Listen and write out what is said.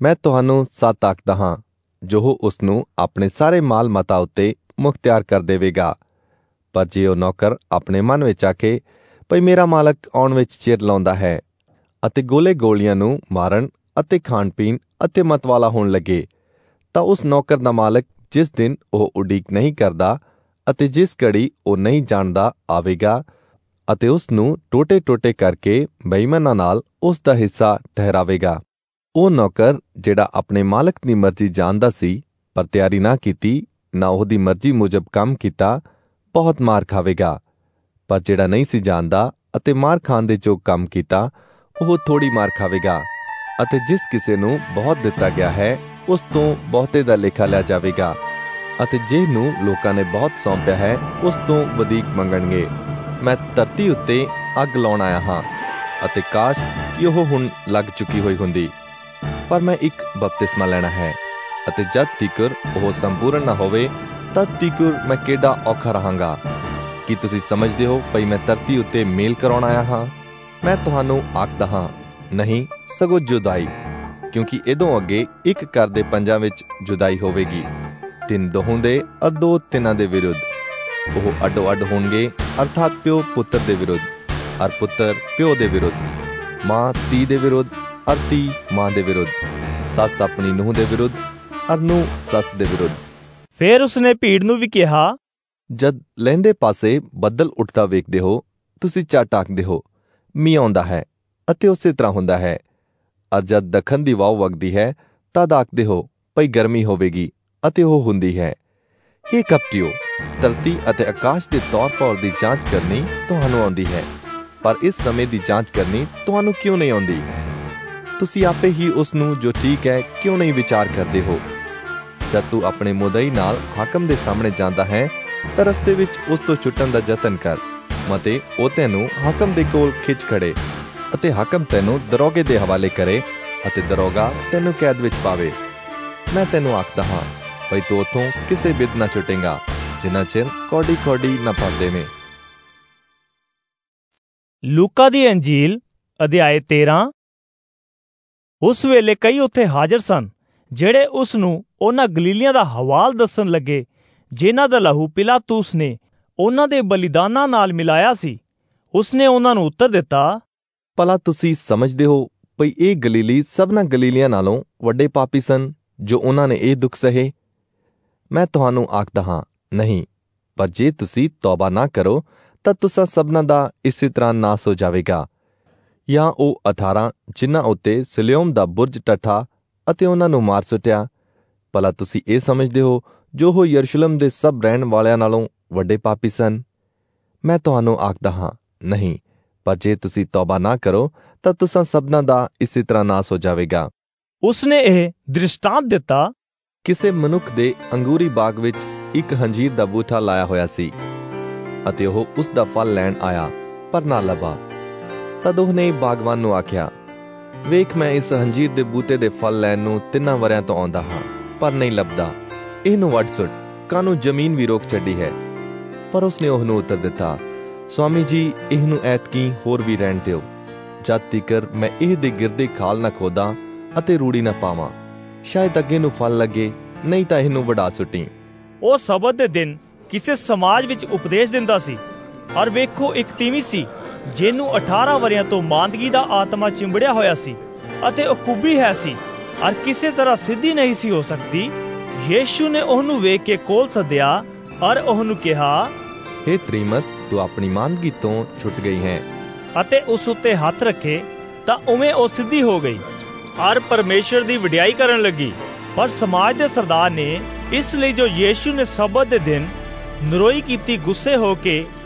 मैं तुहानू सच आखदा हां, जो उसनू अपने सारे माल मता उत्ते मुख्तियार कर देवेगा। पर जे ओ नौकर अपने मन विच आखे, भई मेरा मालक आउण विच चिर लाउंदा है, अते गोले गोलियां नू मारन अते खाण पीण अते मतवाला होण लगे, तां उस नौकर दा मालक जिस दिन ओह उडीक नहीं करदा अते जिस घड़ी ओह नहीं जाणदा आवेगा अते उसनू टोटे टोटे करके बेईमानां नाल उस दा हिस्सा ठहरावेगा। ਉਹ ਨੌਕਰ ਜਿਹੜਾ ਆਪਣੇ ਮਾਲਕ ਦੀ ਮਰਜ਼ੀ ਜਾਣਦਾ ਸੀ ਪਰ ਤਿਆਰੀ ਨਾ ਕੀਤੀ, ਨਾ ਉਹਦੀ ਮਰਜ਼ੀ ਮੁਜਬ ਕੰਮ ਕੀਤਾ, ਬਹੁਤ ਮਾਰ ਖਾਵੇਗਾ। ਪਰ ਜਿਹੜਾ ਨਹੀਂ ਸੀ ਜਾਣਦਾ ਅਤੇ ਮਾਰ ਖਾਣ ਦੇ ਜੋ ਕੰਮ ਕੀਤਾ, ਉਹ ਥੋੜੀ ਮਾਰ ਖਾਵੇਗਾ। ਅਤੇ ਜਿਸ ਕਿਸੇ ਨੂੰ ਬਹੁਤ ਦਿੱਤਾ ਗਿਆ ਹੈ, ਉਸ ਤੋਂ ਬਹੁਤੇ ਦਾ ਲੇਖਾ ਲਿਆ ਜਾਵੇਗਾ, ਅਤੇ ਜਿਹਨੂੰ ਲੋਕਾਂ ਨੇ ਬਹੁਤ ਸੌਂਪਿਆ ਹੈ, ਉਸ ਤੋਂ ਵਧੀਕ ਮੰਗਣਗੇ। ਮੈਂ ਧਰਤੀ ਉੱਤੇ ਅੱਗ ਲਾਉਣ ਆਇਆ ਹਾਂ, ਅਤੇ ਕਾਸ਼ ਕਿ ਉਹ ਹੁਣ ਲੱਗ ਚੁੱਕੀ ਹੋਈ ਹੁੰਦੀ। ਪਰ ਮੈਂ ਇੱਕ ਬਪਤਿਸਮਾ ਲੈਣਾ ਹੈ, ਅਤੇ ਜਦ ਤੀਕਰ ਉਹ ਸੰਪੂਰਨ ਨਾ ਹੋਵੇ, ਤਦ ਤੀਕਰ ਮੈਂ ਕਿਹੜਾ ਔਖਾ ਰਹਾਂਗਾ। ਕੀ ਤੁਸੀਂ ਸਮਝਦੇ ਹੋ ਭਈ ਮੈਂ ਧਰਤੀ ਉੱਤੇ ਮੇਲ ਕਰਾਉਣ ਆਇਆ ਹਾਂ? ਮੈਂ ਤੁਹਾਨੂੰ ਆਖਦਾ ਹਾਂ, ਨਹੀਂ, ਸਗੋਂ ਜੁਦਾਈ, ਕਿਉਂਕਿ ਇਹਦੋਂ ਅੱਗੇ ਇੱਕ ਘਰ ਦੇ ਪੰਜਾਂ ਵਿੱਚ ਜੁਦਾਈ ਹੋਵੇਗੀ, 3 ਦੋਹਾਂ ਦੇ ਔਰ 2 ਤਿੰਨਾਂ ਦੇ ਵਿਰੁੱਧ। ਉਹ ਅੱਡੋ ਅੱਡ ਹੋਣਗੇ, ਅਰਥਾਤ ਪਿਓ ਪੁੱਤਰ ਦੇ ਵਿਰੁੱਧ, ਔਰ ਪੁੱਤਰ ਪਿਓ ਦੇ ਵਿਰੁੱਧ, ਮਾਂ ਧੀ ਦੇ ਵਿਰੁੱਧ, ਔਰ ਧੀ ਮਾਂ ਦੇ ਵਿਰੁੱਧ, ਸੱਸ ਆਪਣੀ ਨੂੰਹ ਦੇ ਵਿਰੁੱਧ, ਔਰ ਨੂੰਹ ਸੱਸ ਦੇ ਵਿਰੁੱਧ। ਫੇਰ ਉਸਨੇ ਭੀੜ ਨੂੰ ਵੀ ਕਿਹਾ, ਜਦ ਲਹਿੰਦੇ ਪਾਸੇ ਬੱਦਲ ਉੱਠਦਾ ਵੇਖਦੇ ਹੋ, ਤੁਸੀਂ ਝੱਟ ਆਖਦੇ ਹੋ, ਮੀਂਹ ਆਉਂਦਾ ਹੈ, ਅਤੇ ਉਸੇ ਤਰ੍ਹਾਂ ਹੁੰਦਾ ਹੈ। ਔਰ ਜਦ ਦੱਖਣ ਦੀ ਵਾਅ ਵਗਦੀ ਹੈ, ਤਦ ਆਖਦੇ ਹੋ ਭਈ ਗਰਮੀ ਹੋਵੇਗੀ, ਅਤੇ ਉਹ ਹੁੰਦੀ ਹੈ। ਹੇ ਕਪਟੀਓ, ਧਰਤੀ ਅਤੇ ਆਕਾਸ਼ ਦੇ ਤੌਰ ਪੌਰ ਦੀ ਜਾਂਚ ਕਰਨੀ ਤੁਹਾਨੂੰ ਆਉਂਦੀ ਹੈ, ਪਰ ਇਸ ਸਮੇਂ ਦੀ ਜਾਂਚ ਕਰਨੀ ਤੁਹਾਨੂੰ ਕਿਉਂ ਨਹੀਂ ਆਉਂਦੀ? ਤੁਸੀਂ ਆਪੇ ਹੀ ਉਸ ਨੂੰ ਜੋ ਠੀਕ ਹੈ ਕਿਉਂ ਨਹੀਂ ਵਿਚਾਰ ਕਰਦੇ ਹੋ? ਜਦ ਤੂੰ ਆਪਣੇ ਮੁਦਈ ਨਾਲ ਹਾਕਮ ਦੇ ਸਾਹਮਣੇ ਜਾਂਦਾ ਹੈ, ਤਾਂ ਰਸਤੇ ਵਿੱਚ ਉਸ ਤੋਂ ਛੁੱਟਣ ਦਾ ਯਤਨ ਕਰ, ਮਤੇ ਉਹ ਤੈਨੂੰ ਹਾਕਮ ਦੇ ਕੋਲ ਖਿੱਚ ਖੜੇ, ਅਤੇ ਹਾਕਮ ਤੈਨੂੰ ਦਰੋਗੇ ਦੇ ਹਵਾਲੇ ਕਰੇ, ਅਤੇ ਦਰੋਗਾ ਤੈਨੂੰ ਕੈਦ ਵਿੱਚ ਪਾਵੇ। ਮੈਂ ਤੈਨੂੰ ਆਖਦਾ ਹਾਂ, ਭਈ ਤੂੰ ਉੱਥੋਂ ਕਿਸੇ ਬਿਧ ਨਾ ਛੁੱਟੇਗਾ, ਜਿੰਨਾ ਚਿਰ ਕੌਡੀ ਕੌਡੀ ਨਾ ਫੜ ਦੇਵੇਂ। ਲੂਕਾ ਦੀ ਅੰਜੀਲ ਅਧਿਆਇ 13। ਉਸ ਵੇਲੇ ਕਈ ਉੱਥੇ ਹਾਜ਼ਰ ਸਨ, ਜਿਹੜੇ ਉਸ ਨੂੰ ਉਹਨਾਂ ਗਲੀਲੀਆਂ ਦਾ ਹਵਾਲ ਦੱਸਣ ਲੱਗੇ, ਜਿਨ੍ਹਾਂ ਦਾ ਲਹੂ ਪਿਲਾਤੂਸ ਨੇ ਉਹਨਾਂ ਦੇ ਬਲੀਦਾਨਾਂ ਨਾਲ ਮਿਲਾਇਆ ਸੀ। ਉਸਨੇ ਉਹਨਾਂ ਨੂੰ ਉੱਤਰ ਦਿੱਤਾ, ਭਲਾ ਤੁਸੀਂ ਸਮਝਦੇ ਹੋ ਭਈ ਇਹ ਗਲੀਲੀ ਸਭਨਾਂ ਗਲੀਲੀਆਂ ਨਾਲੋਂ ਵੱਡੇ ਪਾਪੀ ਸਨ, ਜੋ ਉਹਨਾਂ ਨੇ ਇਹ ਦੁੱਖ ਸਹੇ? ਮੈਂ ਤੁਹਾਨੂੰ ਆਖਦਾ ਹਾਂ, ਨਹੀਂ। ਪਰ ਜੇ ਤੁਸੀਂ ਤੌਬਾ ਨਾ ਕਰੋ, ਤਾਂ ਤੁਸਾਂ ਸਭਨਾਂ ਦਾ ਇਸੇ ਤਰ੍ਹਾਂ ਨਾਸ ਹੋ ਜਾਵੇਗਾ। ਜਾਂ ਉਹ 18 ਜਿਨ੍ਹਾਂ ਉੱਤੇ ਸਿਲਿਓਮ ਦਾ ਬੁਰਜ ਟੱਠਾ ਅਤੇ ਉਹਨਾਂ ਨੂੰ ਮਾਰ ਸੁੱਟਿਆ, ਭਲਾ ਤੁਸੀਂ ਇਹ ਸਮਝਦੇ ਹੋ ਜੋ ਉਹ ਯਰੂਸ਼ਲਮ ਦੇ ਸਭ ਰਹਿਣ ਵਾਲਿਆਂ ਨਾਲੋਂ ਵੱਡੇ ਪਾਪੀ ਸਨ? ਮੈਂ ਤੁਹਾਨੂੰ ਆਖਦਾ ਹਾਂ, ਨਹੀਂ। ਪਰ ਜੇ ਤੁਸੀਂ ਤੌਬਾ ਨਾ ਕਰੋ, ਤਾਂ ਤੁਸਾਂ ਸਭਨਾਂ ਦਾ ਇਸੇ ਤਰ੍ਹਾਂ ਨਾਸ ਹੋ ਜਾਵੇਗਾ। ਉਸਨੇ ਇਹ ਦ੍ਰਿਸ਼ਟਾਂਤ ਦਿੱਤਾ, ਕਿਸੇ ਮਨੁੱਖ ਦੇ ਅੰਗੂਰੀ ਬਾਗ ਵਿੱਚ ਇੱਕ ਹੰਜੀਰ ਦਾ ਬੂਟਾ ਲਾਇਆ ਹੋਇਆ ਸੀ, ਅਤੇ ਉਹ ਉਸ ਦਾ ਫਲ ਲੈਣ ਆਇਆ, ਪਰ ਨਾ ਲੱਭਾ। ਤਦ ਉਹਨੇ ਬਾਗਵਾਨ ਨੂੰ ਆਖਿਆ, ਵੇਖ, ਮੈਂ ਇਸ ਹੰਜੀਰ ਦੇ ਬੂਟੇ ਦੇ ਫਲ ਲੈਣ ਨੂੰ 3 ਵਰਿਆਂ ਤੋਂ ਆਉਂਦਾ ਹਾਂ, ਪਰ ਨਹੀਂ ਲੱਭਦਾ। ਇਹਨੂੰ ਵੱਢ ਸੁੱਟ, ਕਾਹਨੂੰ ਜ਼ਮੀਨ ਵੀ ਰੋਕ ਛੱਡੀ ਹੈ। ਪਰ ਉਸਨੇ ਉਹਨੂੰ ਉੱਤਰ ਦਿੱਤਾ, ਸਵਾਮੀ ਜੀ, ਇਹਨੂੰ ਐਤਕੀ ਹੋਰ ਵੀ ਰਹਿਣ ਦਿਓ, ਜਦ ਤੀਕਰ ਮੈਂ ਇਹ ਦੇ ਗਿਰਦੇ ਖਾਲ ਨਾ ਖੋਦਾਂ ਅਤੇ ਰੂੜੀ ਨਾ ਪਾਵਾਂ। ਸ਼ਾਇਦ ਅੱਗੇ ਨੂੰ ਫਲ ਲੱਗੇ, ਨਹੀਂ ਤਾਂ ਇਹਨੂੰ ਵਢਾ ਸੁੱਟੀ। ਉਹ ਸਬਤ ਦੇ ਦਿਨ ਕਿਸੇ ਸਮਾਜ ਵਿੱਚ ਉਪਦੇਸ਼ ਦਿੰਦਾ ਸੀ, ਔਰ ਵੇਖੋ, ਇੱਕ ਤੀਵੀਂ ਸੀ, ਜਿਹਨੂੰ 18 ਵਰਿਆਂ ਤੋਂ ਮਾਂਦਗੀ ਦਾ ਆਤਮਾ ਚਿੰਬੜਿਆ ਹੋਇਆ ਸੀ, ਅਤੇ ਉਹ ਕੁੱਬੀ ਹੈ ਸੀ, ਔਰ ਕਿਸੇ ਤਰ੍ਹਾਂ ਸਿੱਧੀ ਨਹੀਂ ਸੀ ਹੋ ਸਕਦੀ। ਯੀਸ਼ੂ ਨੇ ਉਹਨੂੰ ਵੇਖ ਕੇ ਕੋਲ ਸੱਦਿਆ, ਔਰ ਉਹਨੂੰ ਕਿਹਾ, ਹੇ ਤ੍ਰੀਮਤ, ਤੂੰ ਆਪਣੀ ਮਾਂਦਗੀ ਤੋਂ ਛੁੱਟ ਗਈ ਹੈ। ਅਤੇ ਉਸ ਉੱਤੇ ਹੱਥ ਰੱਖੇ, ਤਾਂ ਉਵੇਂ ਉਹ ਸਿੱਧੀ ਹੋ ਗਈ, ਔਰ ਪਰਮੇਸ਼ਰ ਦੀ ਵਡਿਆਈ ਕਰਨ ਲੱਗੀ। ਪਰ ਸਮਾਜ ਦੇ ਸਰਦਾਰ ਨੇ ਇਸ ਲਈ ਜੋ ਯੀਸ਼ੂ ਨੇ ਸਬਤ ਦੇ ਦਿਨ ਨਰੋਈ ਕੀਤੀ, ਗੁੱਸੇ ਹੋ ਕੇ